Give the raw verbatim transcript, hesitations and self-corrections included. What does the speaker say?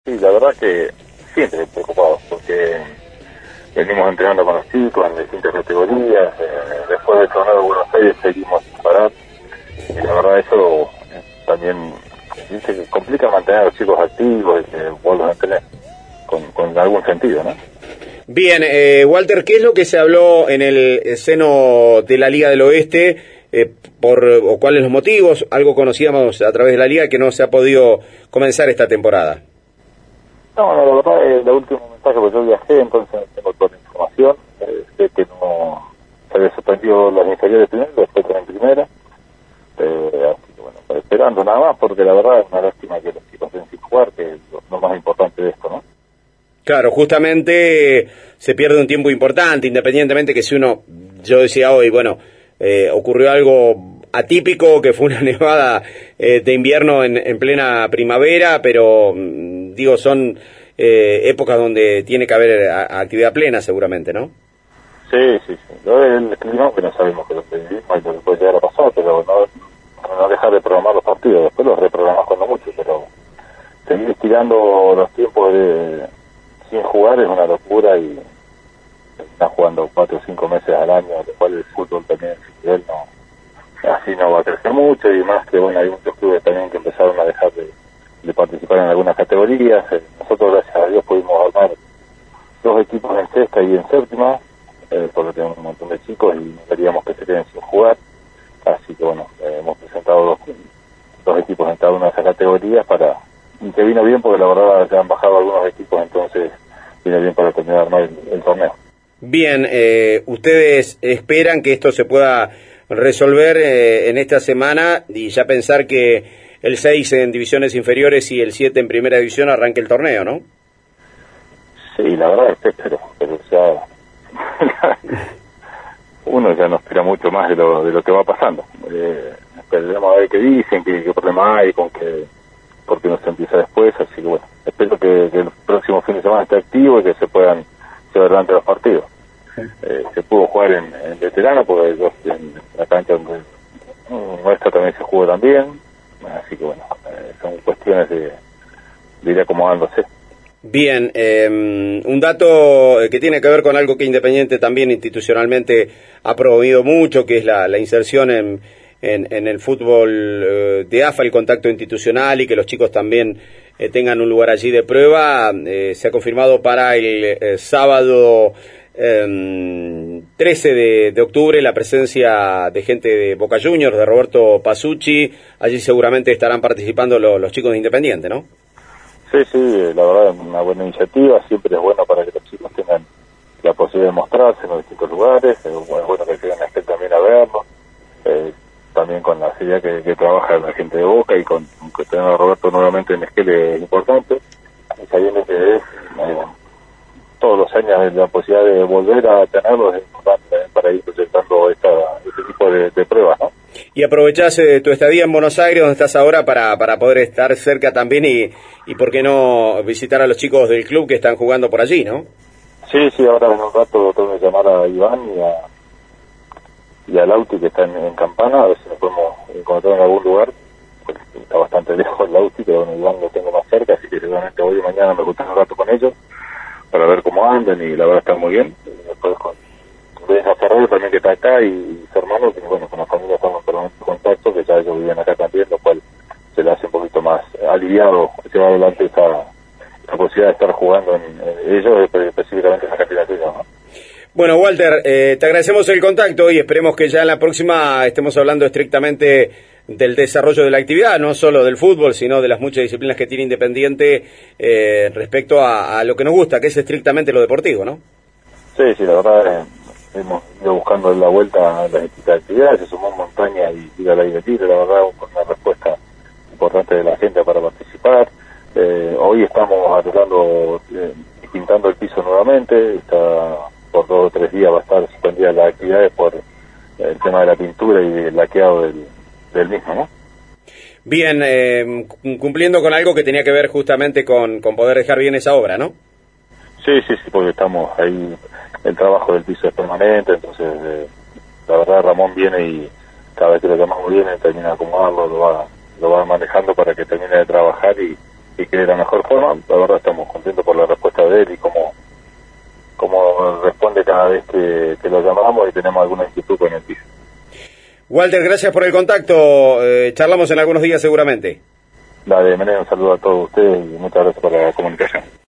Sí, la verdad que siempre preocupados porque venimos entrenando con los chicos en distintas categorías, eh, después del torneo de Buenos Aires seguimos sin parar y la verdad eso eh, también dice que complica mantener a los chicos activos y que vos los entrenes con, con algún sentido, ¿no? Bien, eh, Walter, ¿qué es lo que se habló en el seno de la Liga del Oeste? Eh, por o cuáles los motivos? Algo conocíamos a través de la Liga que no se ha podido comenzar esta temporada. No, no, la verdad es el último mensaje, porque yo viajé, entonces tengo toda la información. Eh, sé que no se había suspendido las inferiores primero, después en primera. Eh, así que bueno, esperando nada más, porque la verdad es una lástima que los chicos estén sin jugar, que es lo, lo más importante de esto, ¿no? Claro, justamente se pierde un tiempo importante, independientemente que si uno, yo decía hoy, bueno, eh, ocurrió algo atípico, que fue una nevada eh, de invierno en, en plena primavera, pero digo, son eh, épocas donde tiene que haber a, actividad plena seguramente, ¿no? Sí, sí, sí. Lo del clima, que no sabemos que lo que vivimos y lo que puede llegar a pasar, pero no, no dejar de programar los partidos, después los reprogramás cuando mucho, pero seguir estirando los tiempos de sin jugar es una locura y están jugando cuatro o cinco meses al año, lo cual el fútbol también, si él no, así no va a crecer mucho, y más que bueno, hay muchos clubes también que empezaron a dejar de, de participar en algunas categorías. Nosotros, gracias a Dios, pudimos armar dos equipos en sexta y en séptima, eh, porque tenemos un montón de chicos y no queríamos que se queden sin jugar, así que bueno, eh, hemos presentado dos, dos equipos en cada una de esas categorías para, y que vino bien porque la verdad ya han bajado algunos equipos, entonces viene bien para terminar de armar el, el torneo. Bien, eh, ustedes esperan que esto se pueda resolver eh, en esta semana y ya pensar que el seis en divisiones inferiores y el siete en primera división arranque el torneo, ¿no? Sí, la verdad es que espero, pero ya uno ya no espera mucho más de lo de lo que va pasando. Eh, esperemos a ver qué dicen, qué, qué problema hay, con que porque no se empieza después, así que bueno, espero que, que el próximo fin de semana esté activo y que se puedan llevar adelante los partidos. Eh, se pudo jugar en, en veterano, porque yo, en la cancha donde nuestra también se jugó también, así que bueno, eh, son cuestiones de, de ir acomodándose. Bien, eh, un dato que tiene que ver con algo que Independiente también institucionalmente ha promovido mucho, que es la, la inserción en, en, en el fútbol eh, de A F A, el contacto institucional y que los chicos también eh, tengan un lugar allí de prueba. Eh, se ha confirmado para el eh, sábado eh, trece de, de octubre la presencia de gente de Boca Juniors, de Roberto Pasucci. Allí seguramente estarán participando los, los chicos de Independiente, ¿no? Sí, sí, la verdad es una buena iniciativa, siempre es bueno para que los chicos tengan la posibilidad de mostrarse en los distintos lugares, es bueno que vengan a también a verlo, eh, también con la seriedad que, que trabaja la gente de Boca y con, con tener a Roberto nuevamente en Esquel es importante, y sabiendo que es, eh, todos los años la posibilidad de volver a tenerlo es importante también para ir presentando esta, este tipo de, de pruebas, ¿no? Y aprovechás eh, tu estadía en Buenos Aires, donde estás ahora, para, para poder estar cerca también y, y, ¿por qué no visitar a los chicos del club que están jugando por allí, no? Sí, sí, ahora en un rato tengo que llamar a Iván y a, y a Lauti, que está en, en Campana, a ver si nos podemos encontrar en algún lugar, porque está bastante lejos el Lauti, pero bueno, Iván lo tengo más cerca, así que seguramente hoy y mañana me juntaré un rato con ellos, para ver cómo andan, y la verdad están muy bien. Y después con Luis Ferrer también, que está acá, y su hermano, que bueno, con la familia estamos en permanente contacto, que ya ellos vivían acá también, lo cual se le hace un poquito más aliviado llevar adelante esa, esa posibilidad de estar jugando en, en ellos, específicamente en la candidatura, ¿no? Bueno, Walter, eh, te agradecemos el contacto y esperemos que ya en la próxima estemos hablando estrictamente del desarrollo de la actividad, no solo del fútbol, sino de las muchas disciplinas que tiene Independiente eh, respecto a, a lo que nos gusta, que es estrictamente lo deportivo, ¿no? Sí, sí, la verdad, eh, hemos ido buscando la vuelta a las distintas actividades, se sumó montaña y ir al aire libre, la verdad, con una respuesta importante de la gente para participar. Eh, hoy estamos arreglando eh, y pintando el piso nuevamente, está por dos o tres días va a estar suspendida las actividades por el tema de la pintura y del laqueado del, del mismo, ¿no? Bien, eh, cumpliendo con algo que tenía que ver justamente con, con poder dejar bien esa obra, ¿no? Sí, sí, sí, porque estamos ahí, el trabajo del piso es permanente, entonces eh, la verdad Ramón viene y cada vez que lo llamamos viene, termina de acomodarlo, lo va, lo va manejando para que termine de trabajar y, y que de la mejor forma. La verdad estamos contentos por la respuesta de él y cómo, cómo responde cada vez que, que lo llamamos y tenemos alguna inquietud con el piso. Walter, gracias por el contacto. Eh, charlamos en algunos días seguramente. Dale, Mené, un saludo a todos ustedes y muchas gracias por la comunicación.